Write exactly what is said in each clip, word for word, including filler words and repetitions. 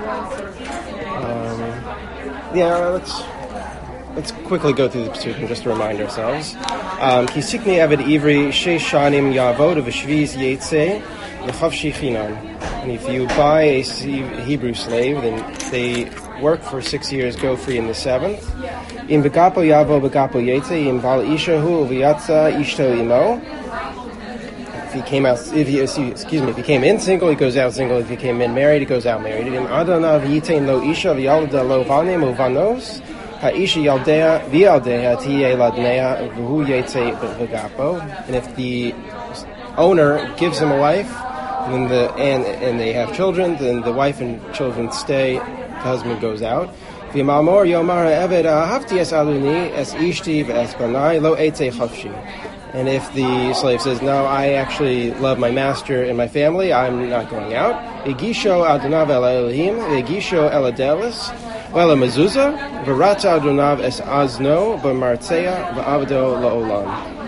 Um, yeah, let's let's quickly go through the Pesukim just to remind ourselves. Kisikni Eved Ivri Sheish Shanim Yavod V'Shviz Yetze L'Chavshi Chinon. And if you buy a Hebrew slave, then they work for six years, go free in the seventh. Im Begapo Yavo Begapo Yetze Im Bal Ishahu V'Yatza Ishto Imo. If he came out, if he, excuse me, if he came in single, he goes out single. If he came in married, he goes out married. Im Adona V'Yitain Lo Isha V'Yalda Lo Vanim Uvanos. Ha'isha Yaldea V'Yaldea Tiye Ladnea V'Hu Yetze V'Gapo. And if the owner gives him a wife, and then the and and they have children, then the wife and children stay. The husband goes out. V'Mamor Yomar Eved Ahavti Es Aluni Es Ishti V'Es Banai Lo Eitze Chavshi. And if the slave says, no, I actually love my master and my family, I'm not going out. Egisho Adonav El Elohim, Egisho El Adelis, Vela Mezuzah, V'Ratza Adonav Es Azno, V'Martzea, V'Avdo La'olam.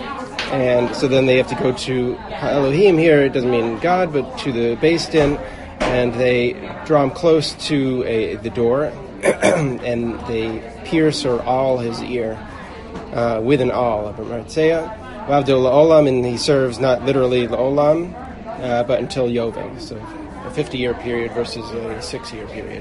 And so then they have to go to Elohim here, it doesn't mean God, but to the Beis Din, and they draw him close to a, the door, and they pierce or awl his ear uh, with an awl of Martzea. V'Avdo La'olam, and he serves not literally La'olam, uh, but until Yovel, so a fifty-year period versus a six-year period.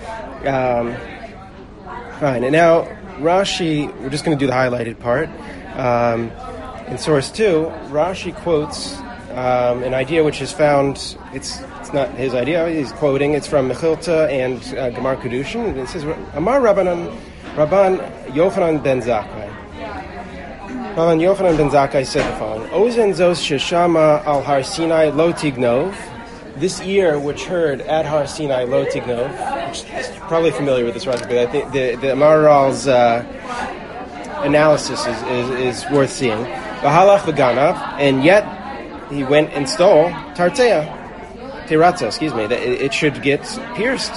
Um, fine, and now Rashi, we're just going to do the highlighted part. Um, in source two, Rashi quotes um, an idea which is found, it's it's not his idea, he's quoting, it's from Mechilta and uh, Gemar Kedushin, and it says, Amar Rabbanan, Rabban Yochanan ben Zakkai. Rabban Yochanan ben Zakkai said the following, Ozen Zos Sheshama al Har Sinai Lo Tignov. This ear which heard at Har Sinai Lo Tignov, which is probably familiar with this, Rashi, but I think the, the Amaral's uh, analysis is, is, is worth seeing. V'halach v'ganav, and yet he went and stole Tartea, Teratza, excuse me, that it, it should get pierced.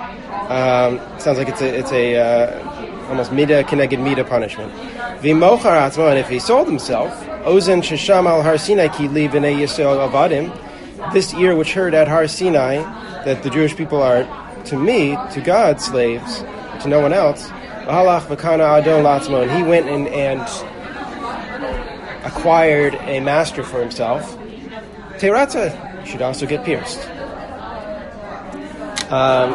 Um, sounds like it's a, it's a uh, almost mida keneged mida punishment. V'mochar atzmo, and if he sold himself, Ozen shesham al Har Sinai ki li b'nei Yisrael avadim, this ear which heard at Har Sinai that the Jewish people are, to me, to God, slaves, to no one else, v'halach v'kana adon latzmo, and he went and, and acquired a master for himself, Teratza should also get pierced. Um,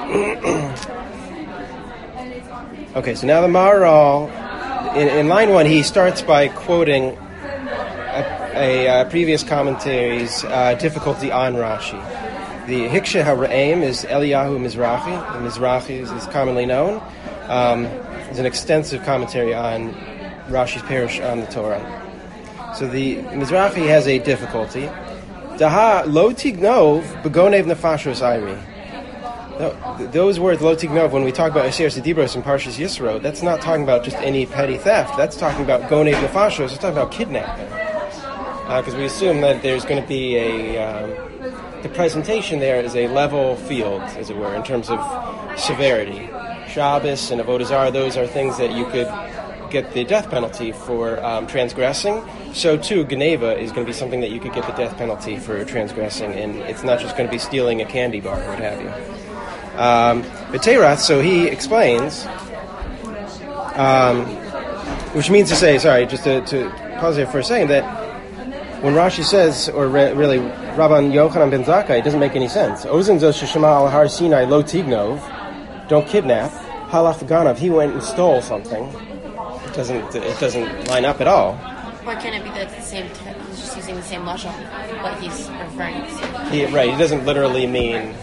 okay, so now the Maharal, in, in line one, he starts by quoting a, a, a previous commentary's uh, difficulty on Rashi. The Hiksha HaRa'im is Eliyahu Mizrahi. And Mizrahi is, is commonly known. Um, it's an extensive commentary on Rashi's Perush on the Torah. So the Mizrahi has a difficulty. Daha lo tignov begonev nefashos ayri. Those words, lo tignov, when we talk about Asher Sedibros and Parshas Yisro, that's not talking about just any petty theft. That's talking about gonev nefashos. It's talking about kidnapping. Because uh, we assume that there's going to be a... Um, the presentation there is a level field, as it were, in terms of severity. Shabbos and Avodah Zarah, those are things that you could get the death penalty for um, transgressing. So too, Geneva is going to be something that you could get the death penalty for transgressing, and it's not just going to be stealing a candy bar or what have you. Um, but Teirath, so he explains, um, which means to say, sorry, just to, to pause here for a second, that when Rashi says, or re- really Rabban Yochanan ben Zakkai, it doesn't make any sense. Ozen zos sheshama al Har Sinai lo tignov, don't kidnap. Halach v'ganav, he went and stole something. It doesn't it doesn't line up at all. Or can it be that it's the same? T- he's just using the same lashon, but he's referring to. He, right, he doesn't literally mean.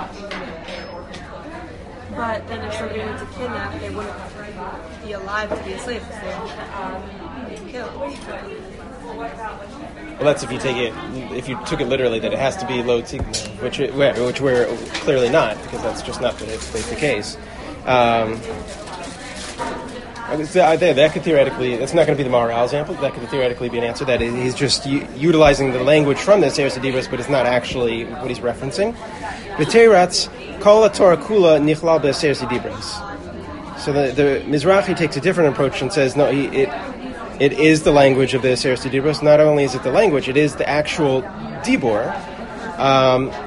But then, if somebody went to kidnap, they wouldn't be alive to be a slave because they um, killed. Well, that's if you take it. If you took it literally, that it has to be lo tigna, which which we're clearly not, because that's just not the, the case. Um, That could theoretically, that's not going to be the Maharal example, that could theoretically be an answer that he's just u- utilizing the language from the Seir Sedibros, but it's not actually what he's referencing. V'teiratz kol Torah kula nichlal b'Seir Sedibros. So the, the Mizrahi takes a different approach and says, no, he, it it is the language of the Seir Sedibros. Not only is it the language, it is the actual dibor. Um,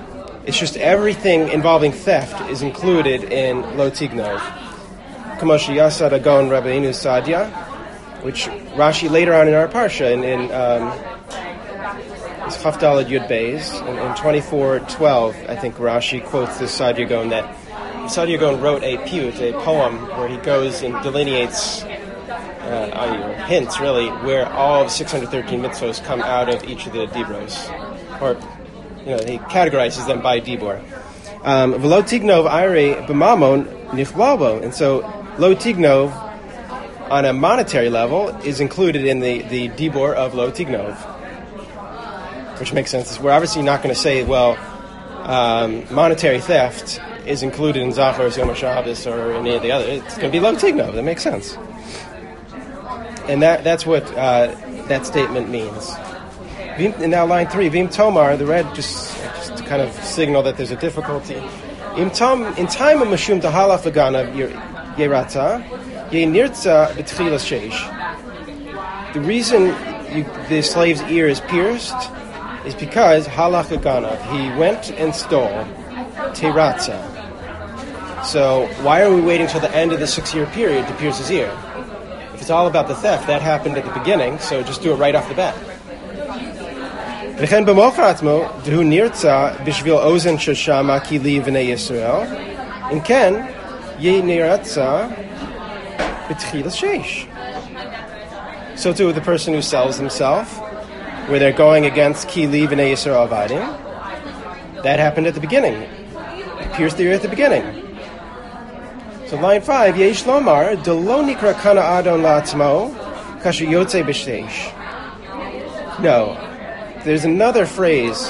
It's just everything involving theft is included in Lo Tignov. Kamosh Yasad Agon Rabbeinu Sadia, which Rashi later on in our parsha in, in um, Chafdalad Yud Beis in, in twenty-four twelve, I think Rashi quotes this Sadia Gaon that Sadia Gaon wrote a piyut, a poem where he goes and delineates uh, hints really where all of six hundred thirteen mitzvos come out of each of the dibros, or you know he categorizes them by dibor. Um, V'lo tignov ayre b'mamon nichlabo, and so lo tignov on a monetary level is included in the, the dibor of lo tignov, which makes sense. We're obviously not going to say, well, um, monetary theft is included in Zachar, Yom HaShabbos, or any of the other. It's going to be lo tignov. That makes sense. And that that's what uh, that statement means. And now line three, Vim Tomar, the red just, just to kind of signal that there's a difficulty. In time of Mashum Tahala Fagana Yerata, Ye Nirtza B'Tchilas Sheish. The reason you, the slave's ear is pierced is because Halach Ganav, he went and stole Teratza. So why are we waiting till the end of the six-year period to pierce his ear? If it's all about the theft, that happened at the beginning, so just do it right off the bat. V'chen b'mocharatmo d'hu nirtza b'shvil ozen sheshama ki li v'nei Yisrael in ken ye nirtza b'tchilas sheish. So too the person who sells himself, where they're going against ki li v'nei Yisrael avadim, that happened at the beginning. It pierced the ear at the beginning. So line five, Yesh Lomar, de lo nikra kana adon la'atzmo, kasher yotze b'shteish. No, there's another phrase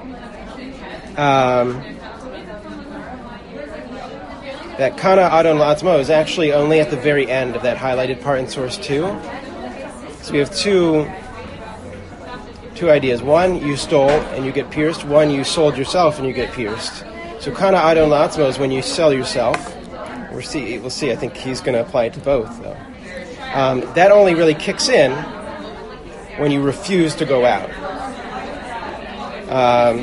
um, that kana adon la'atzmo is actually only at the very end of that highlighted part in source two. So we have two two ideas. One, you stole and you get pierced. One, you sold yourself and you get pierced. So kana adon la'atzmo is when you sell yourself. We'll see, we'll see. I think he's going to apply it to both, though. Um, that only really kicks in when you refuse to go out. Um,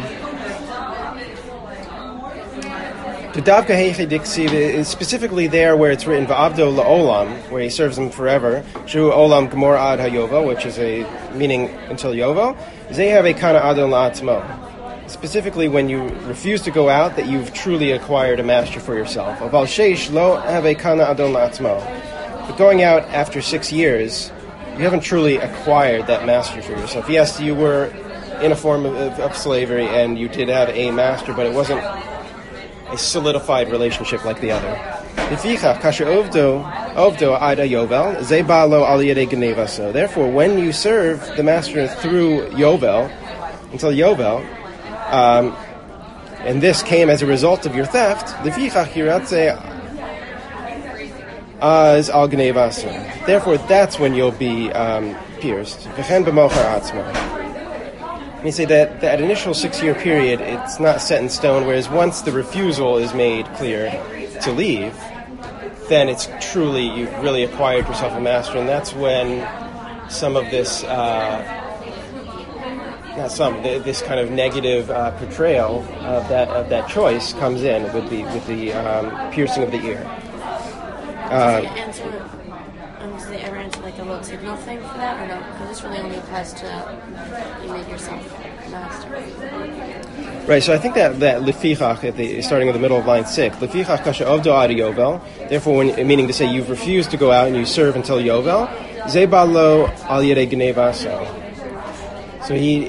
specifically there where it's written Va'avdo la'olam, where he serves them forever, Shu olam gemor ad hayovel, which is a meaning until yovel, they have a kana adon la'atzmo. Specifically when you refuse to go out, that you've truly acquired a master for yourself. Aval sheish lo have a kana adon la'atzmo. But going out after six years, you haven't truly acquired that master for yourself. Yes, you were in a form of, of, of slavery and you did have a master, but it wasn't a solidified relationship like the other. Therefore, when you serve the master through Yovel, until Yovel, Um, and this came as a result of your theft. Therefore, that's when you'll be um, pierced. Let me say that that initial six-year period, it's not set in stone, whereas once the refusal is made clear to leave, then it's truly, you've really acquired yourself a master, and that's when some of this... Uh, Not some. This kind of negative uh, portrayal of that of that choice comes in with the with the um, piercing of the ear. Uh, Does it answer, um, does it ever answer like a little signal thing for that, or no? Because this really only applies to you make yourself master. Right. So I think that that lefichach at the starting at the middle of line six, lefichach kasha ovdo ad yovel. Therefore, when, meaning to say you've refused to go out and you serve until yovel, zebalo al yedei gnevaso. So he.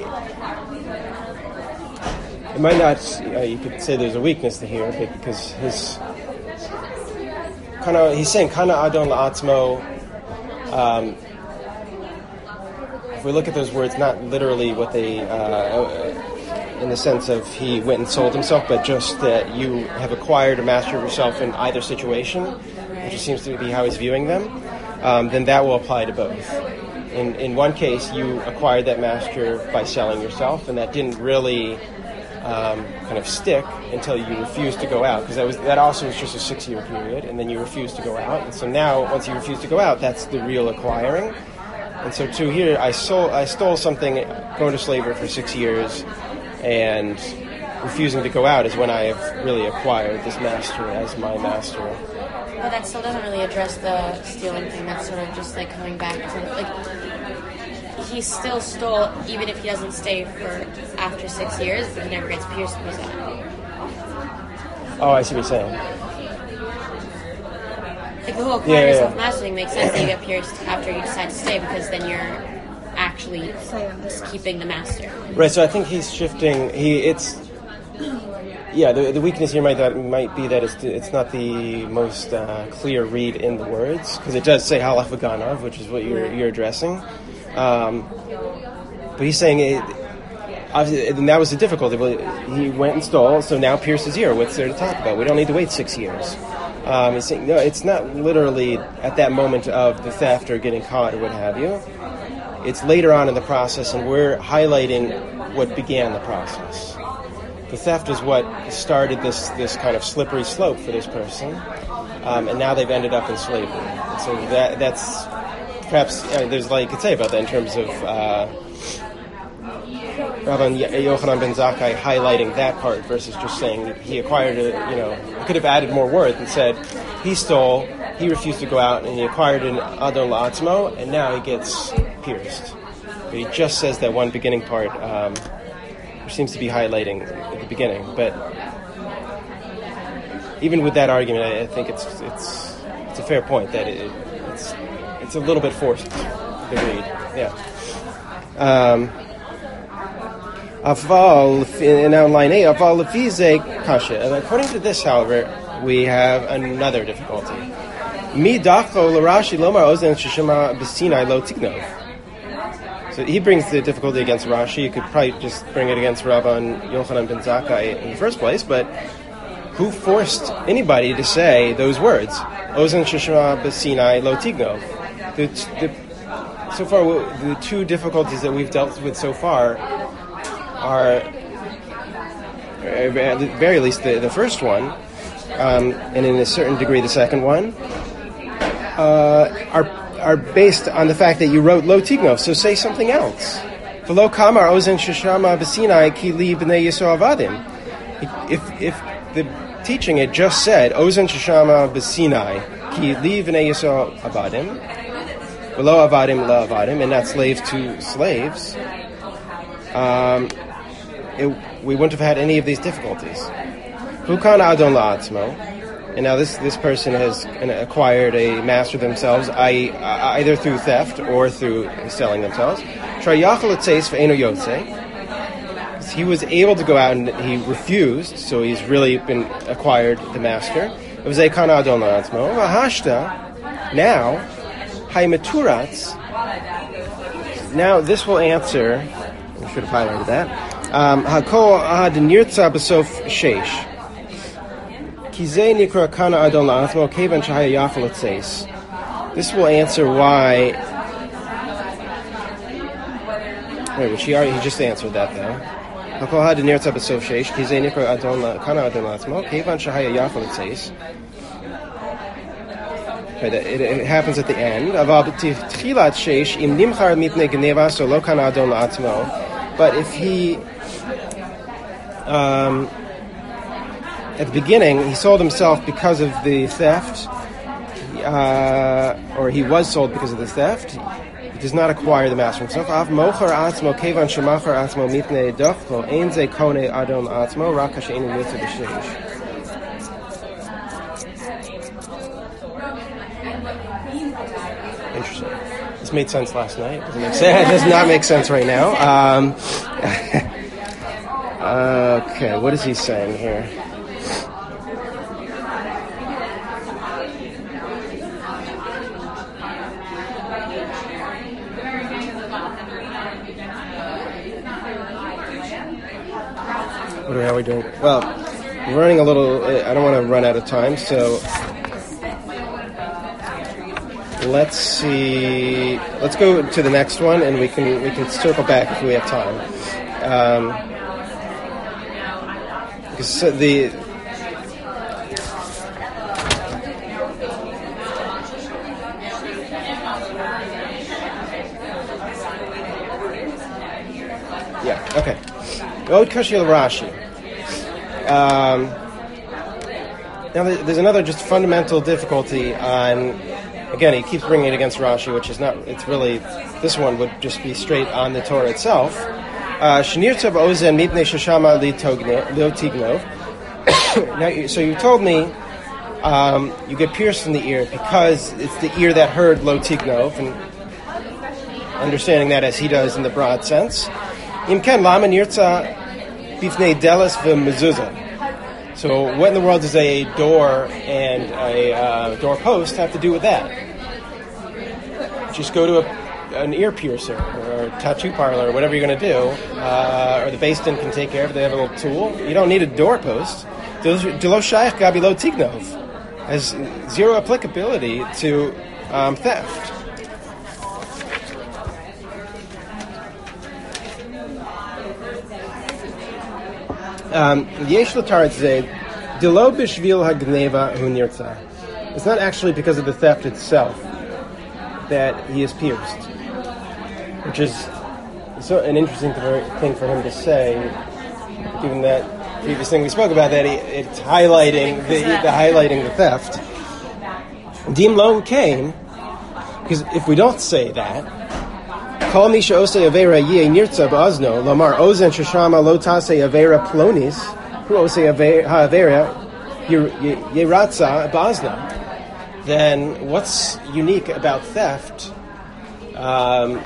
It might not, uh, you could say there's a weakness to here, because his, kana, he's saying, kana adon la'atzmo, um, if we look at those words, not literally what they, uh, in the sense of he went and sold himself, but just that you have acquired a master of yourself in either situation, which seems to be how he's viewing them, um, then that will apply to both. In, in one case, you acquired that master by selling yourself, and that didn't really... Um, kind of stick until you refused to go out, because that was that also was just a six-year period, and then you refused to go out, and so now once you refuse to go out, that's the real acquiring. And so too here, I sold, I stole something, going to slavery for six years, and refusing to go out is when I have really acquired this master as my master. But that still doesn't really address the stealing thing. That's sort of just like coming back to like he still stole even if he doesn't stay for after six years, but he never gets pierced because of that. Oh, I see what you're saying. Like the whole acquire Yeah, yeah, yourself yeah. master thing makes sense that you get pierced after you decide to stay because then you're actually just keeping the master. Right, so I think he's shifting. He it's yeah. The, the weakness here might that might be that it's it's not the most uh, clear read in the words because it does say halach v'ganav, which is what you're you're addressing. Um, but he's saying it, obviously, and that was the difficulty. But he went and stole, so now pierce his ear. What's there to talk about? We don't need to wait six years. Um, he's saying no, it's not literally at that moment of the theft or getting caught or what have you. It's later on in the process, and we're highlighting what began the process. The theft is what started this, this kind of slippery slope for this person, um, and now they've ended up in slavery. And so that that's perhaps uh, there's a lot you could say about that in terms of uh, Rabban Yochanan ben Zakkai highlighting that part versus just saying he acquired a, you know, he could have added more words and said he stole, he refused to go out, and he acquired an adon la'atzmo, and now he gets pierced. But he just says that one beginning part, um, which seems to be highlighting at the beginning. But even with that argument, I, I think it's it's it's a fair point that it, it's it's a little bit forced to read. Yeah. Um, Aval in now line eight. Aval lefize kasha. And according to this, however, we have another difficulty. Mi dacho l'Rashi lomar ozen sheshema b'Sinai lo tignov. So he brings the difficulty against Rashi. You could probably just bring it against Rabban Yochanan ben Zakkai in the first place, but who forced anybody to say those words? Ozen sheshema b'Sinai lo tignov. The, the, so far, the two difficulties that we've dealt with so far are, at the very least, the, the first one, um, and in a certain degree the second one, uh, are are based on the fact that you wrote lo tignov, so say something else. V'lo kamar ozen sheshama b'Sinai ki li b'nei Yisrael avadim. If if the teaching had just said ozen sheshama b'Sinai ki li b'nei Yisrael avadim, v'lo avadim la avadim, and not slaves to slaves, um, it, we wouldn't have had any of these difficulties. Hukan adon la'atzmo, and now this this person has acquired a master themselves, that is, either through theft or through selling themselves. Trayachal etzeis ve'eno yotze. He was able to go out and he refused, so he's really been acquired the master. It was a kan adon la'atzmo. V'hashta, now haimeturatz. Now this will answer. I should have highlighted that. Hakol ad nirtza b'sof sheish. This will answer why. Wait, but she already he just answered that though. Okay, it, it happens at the end. But if he, um, at the beginning, he sold himself because of the theft, uh, or he was sold because of the theft, he does not acquire the master himself. Av mocher atzmo kevan shemachar atzmo mitnei dochlo ein ze kone adon atzmo rak hasheinu yotze b'sheish. Interesting. This made sense last night. Doesn't make sense. It does not make sense right now. Um, okay, what is he saying here? What are we doing? Well, we're running a little. I don't want to run out of time, so let's see. Let's go to the next one, and we can we can circle back if we have time. Um, because the yeah okay. Od Kashil Rashi. Um, now, there's another just fundamental difficulty on, again, he keeps bringing it against Rashi, which is not, it's really, this one would just be straight on the Torah itself. Shnirtza ba'ozen mipnei sheshama li tignov. Now, so you told me um, you get pierced in the ear because it's the ear that heard lo tignov, and understanding that as he does in the broad sense. Imken lama nirtza bifnei delas v'mezuzah. So what in the world does a door and a uh, door post have to do with that? Just go to a, an ear piercer or a tattoo parlor or whatever you're going to do, uh, or the Beis Din can take care of it. They have a little tool. You don't need a door post. Delo shaykh gabi lo tignov has zero applicability to um, theft. Yesh l'taret zed delo b'shvil hagneva hu nirtza. It's not actually because of the theft itself that he is pierced, which is so an interesting thing for him to say, given that previous thing we spoke about, that he, it's highlighting the, the highlighting the theft. Dim lo came because if we don't say that. Kol mi she'osei avera yeh nirtza ba'azno, lomar ozen sheshama lo tasei avera plonis, hu osei ha'avera yeratza ba'azno. Then what's unique about theft um,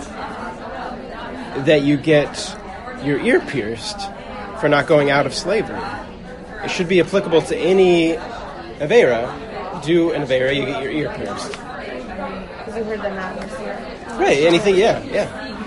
that you get your ear pierced for not going out of slavery? It should be applicable to any avera. Do an avera, you get your ear pierced. Because you heard the madness here. Right, anything, yeah, yeah.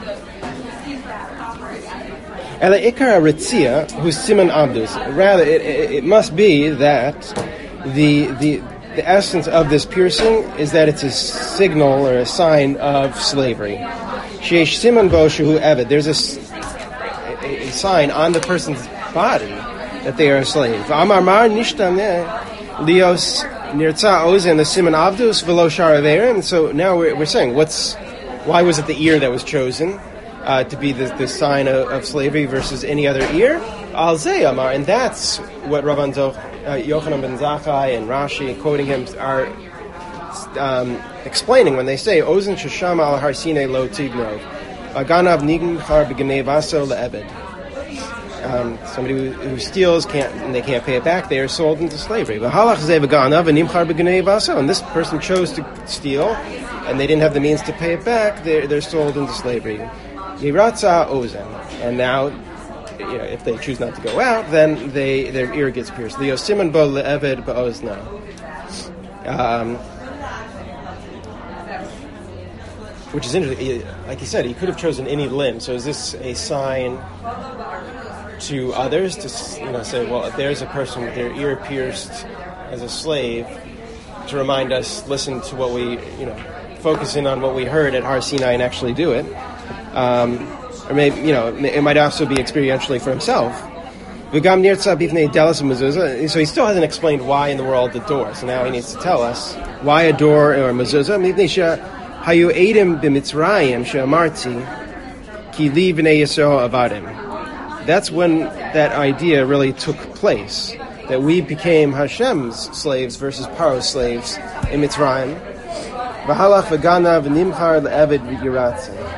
Ela ikar ritzia, who's siman abdus. Rather, it, it, it must be that the the the essence of this piercing is that it's a signal or a sign of slavery. Sheish siman bo shehu eved. There's a, a, a sign on the person's body that they are a slave. Amar mar nishtaneh lios nirtza ozen the siman abdus v'lo shar averim. So now we're, we're saying, what's why was it the ear that was chosen uh, to be the, the sign of, of slavery versus any other ear? Al zeh amar, and that's what Rabban Zoch, uh, Yochanan ben Zakkai and Rashi, quoting him, are um, explaining when they say ozen sheshama al harsine lo tignov aganav nignchar b'genevaso le'ebed. Um, somebody who, who steals can't, and they can't pay it back, they are sold into slavery. V'halach zeh v'ganav v'nimchar b'genevaso, and this person chose to steal, and they didn't have the means to pay it back, they're, they're sold into slavery. Yiratza ozen, and now, you know, if they choose not to go out, then they their ear gets pierced. Leo siman bo le'eved ba'ozna. Um, which is interesting. Like he said, he could have chosen any limb. So is this a sign to others to, you know, say, well, if there's a person with their ear pierced as a slave, to remind us, listen to what we, you know, focus in on what we heard at Har Sinai and actually do it. Um, or maybe, you know, it might also be experientially for himself. So he still hasn't explained why in the world the door. So now he needs to tell us why a door or a mezuzah. That's when that idea really took place, that we became Hashem's slaves versus Paro's slaves in Mitzrayim. V'halach v'ganav v'nimchar le'eved v'yiratze.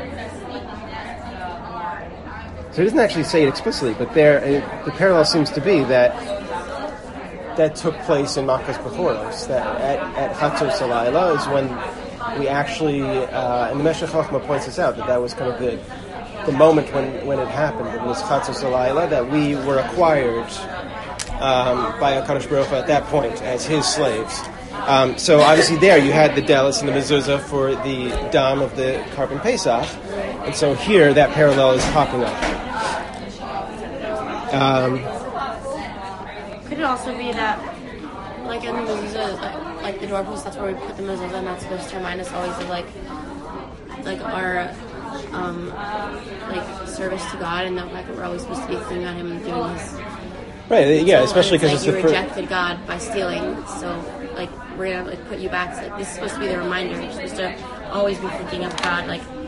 So he doesn't actually say it explicitly, but there uh, the parallel seems to be that that took place in Makkos Bechoros, that at, at Chatzos Halayla is when we actually, uh, and the Meshech Chochmah points this out, that that was kind of the the moment when, when it happened. It was Chatzos Halayla, that we were acquired um, by HaKadosh Baruch Hu at that point as his slaves. Um, so obviously there you had the delis and the mezuzah for the dam of the Karban Pesach, and so here that parallel is popping up. Um, Could it also be that, like in the mezuzah, like, like the doorpost, that's where we put the mezuzah, and that's supposed to remind us always of like, like our, um, like service to God, and the fact that we're always supposed to be thinking on Him and doing His. Right. Yeah. Especially because it's, like it's you the rejected per- God by stealing, so like we're gonna like put you back. So, like, this is supposed to be the reminder. You're supposed to always be thinking of God, like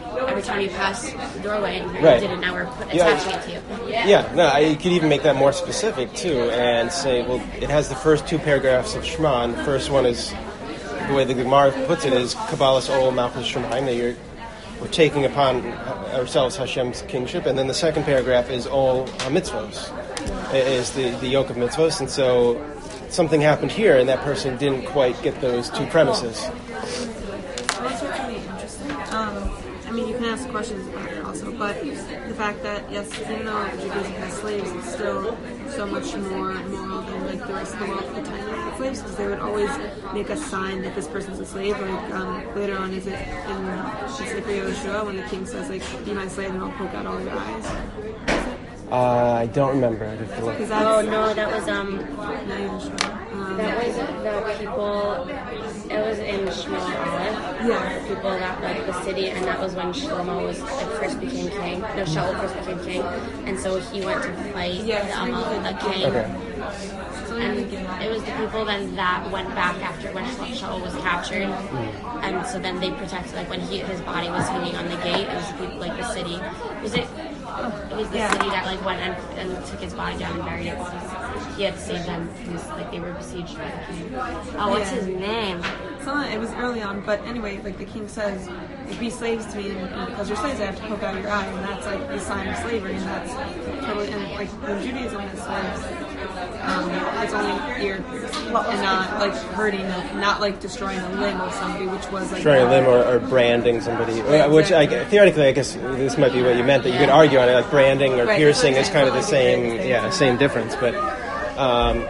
every time you pass the doorway and you Right. did it, now we're put, Yeah. attaching it to you. Yeah, no, I, you could even make that more specific too, and say, well, it has the first two paragraphs of Shema. And the first one is, the way the Gemara puts it, is Kabbalas Ol Malchus Shemaim, that you're we're taking upon ourselves Hashem's kingship, and then the second paragraph is Ol HaMitzvos, is the, the yoke of mitzvos, and so something happened here, and that person didn't quite get those two premises. Well, that's what's really interesting. Um, I mean, you can ask questions about it also, but the fact that, yes, even though Judaism has slaves, it's still so much more moral than like the rest of the world at the time they had slaves, because they would always make a sign that this person's a slave. Like um, later on, is it in the Sefer Yehoshua when the king says, like, "Be my slave and I'll poke out all your eyes"? Uh, I don't remember. I have to look. Because Oh that's no, that was um, not Yehoshua. Um, that was the people. It was in Shmuel Aleph. Yeah. The people that like the city, and that was when Shlomo was like, first became king. No, Shaul first became king, and so he went to fight Yeah, the so he Amal, did. the king. Okay. so And I'm thinking, it was the people then that went back after when Shaul was captured, and so then they protected. Like when he his body was hanging on the gate, it was the people, like the city. Was it? It was the Yeah. city that like went and, and took his body down and buried it. Because he had to save them because like they were besieged by the king. Oh, what's Yeah. his name? So it was early on, but anyway, like the king says, like, be slaves to me, and, and because you're slaves, I have to poke out your eye, and that's like the sign of slavery, and that's totally, and like when Judaism has slaves, um, it's only ear piercing, and not like hurting, not like destroying a limb of somebody, which was like Destroying a limb or, or branding somebody, which I, theoretically, I guess this might be what you meant, that you could argue on it, like branding or Right, piercing that's is kind of the what I'm same, saying. yeah, same difference, but um,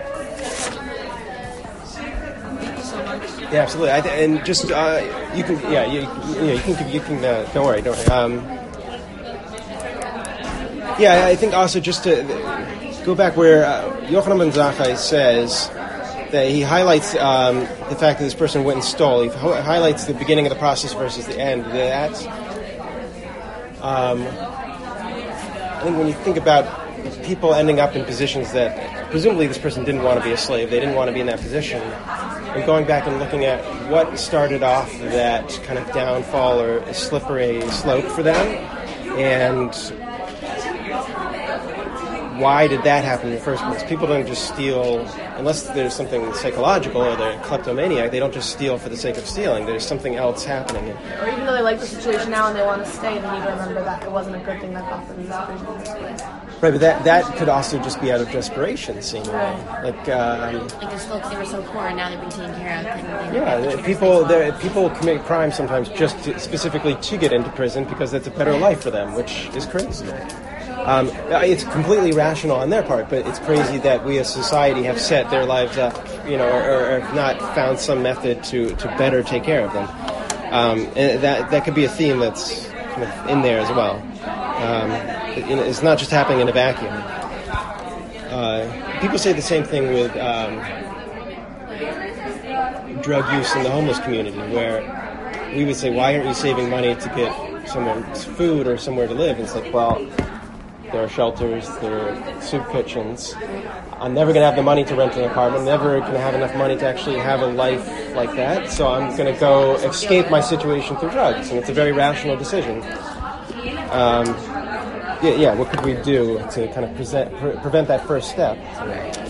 Thank you so much. yeah, absolutely. I, th- and just uh, you can, yeah, you, you, know, you can, you can. Uh, don't worry, don't worry. Um, yeah, I think also just to go back where uh, Yochanan ben Zakkai says that he highlights um, the fact that this person went and stole. He ho- highlights the beginning of the process versus the end. That um, I think when you think about people ending up in positions that presumably this person didn't want to be a slave, they didn't want to be in that position, and going back and looking at what started off that kind of downfall or a slippery slope for them, and why did that happen in the first place? People don't just steal, unless there's something psychological or they're a kleptomaniac, they don't just steal for the sake of stealing. There's something else happening. Or even though they like the situation now and they want to stay, they need to remember that it wasn't a good thing that got them in this situation in the first place. Right, but that, that could also just be out of desperation, seemingly. Right. Like, um, Like they're still they were so poor and now they're being taken care of. And they yeah, the people the, people commit crimes sometimes just to, specifically to get into prison because that's a better life for them, which is crazy. Um, it's completely rational on their part, but it's crazy that we as society have set their lives up, you know, or, or have not found some method to, to better take care of them. Um, and that that could be a theme that's kind of in there as well. Um, it, you know, it's not just happening in a vacuum. Uh, people say the same thing with um, drug use in the homeless community, where we would say, why aren't you saving money to get someone food or somewhere to live? And it's like, well, there are shelters, there are soup kitchens. I'm never going to have the money to rent an apartment, never going to have enough money to actually have a life like that, so I'm going to go escape my situation through drugs, and it's a very rational decision. Um, yeah, yeah, what could we do to kind of present, pre- prevent that first step?